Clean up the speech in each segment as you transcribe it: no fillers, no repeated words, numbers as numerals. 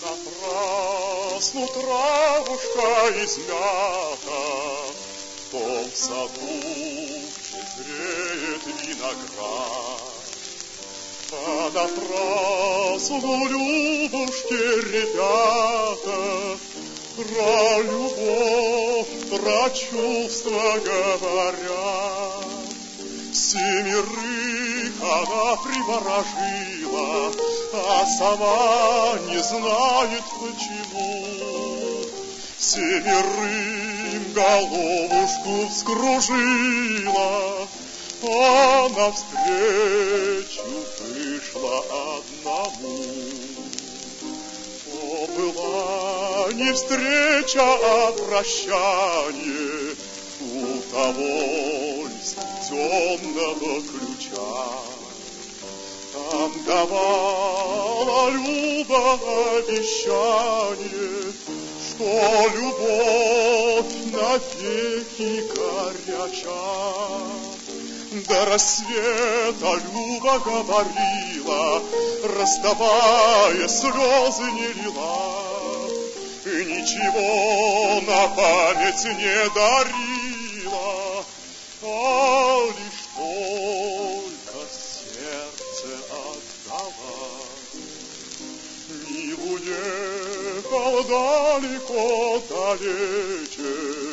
Напрасну травушка измята, в том саду, где зреет виноград. Понапрасну, Любушки, ребята, про любовь, про чувства говорят. Семерых она приворожила, а сама не знает почему. Семерым головушку вскружила, а навстречу вышла одному. О, была не встреча, а прощание у того темного ключа. Там давала Люба обещание, что любовь навеки горяча. До рассвета Люба говорила, расставая, слезы не лила, и ничего на память не дарила, а лишь только сердце отдала. Мил уехал далеко-далече,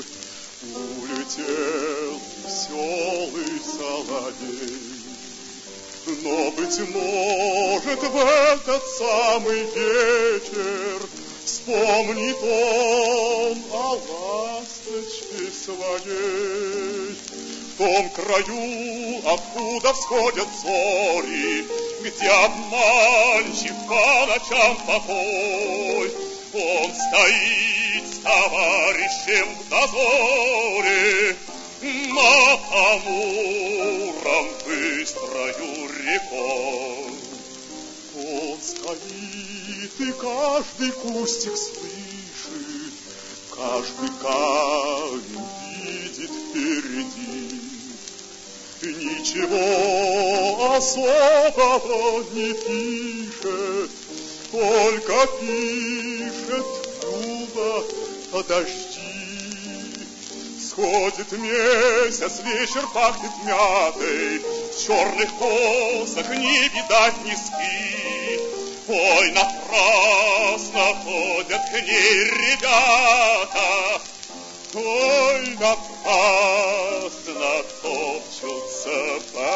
улетел веселый соловей. Но, быть может, в этот самый вечер вспомнит он о ласточке своей. В том краю, откуда всходят зори, где обманчив по ночам покой, он стоит с товарищем в дозоре над Амуром быстрою рекой. Он стоит и каждый кустик слышит, каждый камень видит впереди. Ничего особого не пишет, только пишет Люба подожди. Сходит месяц, вечер пахнет мятой, в черных косах не видать низки. Ой, напрасно ходят к ней ребята, ой, напрасно топчутся